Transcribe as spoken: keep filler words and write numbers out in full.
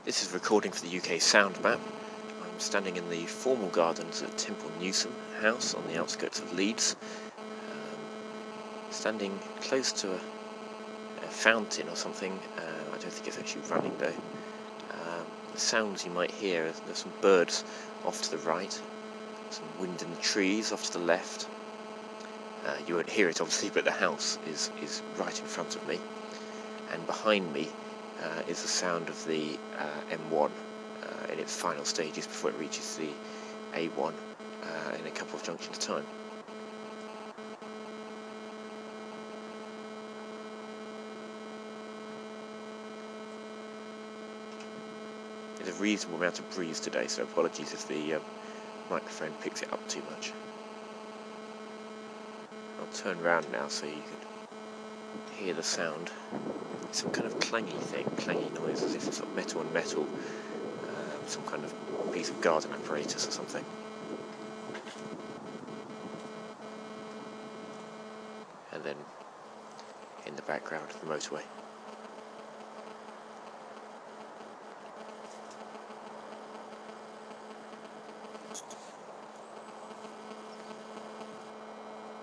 This is a recording for the U K Sound Map. I'm standing in the formal gardens at Temple Newsome House on the outskirts of Leeds, um, standing close to a, a fountain or something. Uh, I don't think it's actually running though. Um, the sounds you might hear, there's some birds off to the right, some wind in the trees off to the left. Uh, you won't hear it obviously, but the house is, is right in front of me, and behind me Uh, is the sound of the uh, M one uh, in its final stages before it reaches the A one uh, in a couple of junctions' time. There's a reasonable amount of breeze today, so apologies if the um, microphone picks it up too much. I'll turn around now so you can hear the sound. It's some kind of clangy thing, clangy noise, as if it's sort of metal on metal, uh, some kind of piece of garden apparatus or something. And then in the background, the motorway.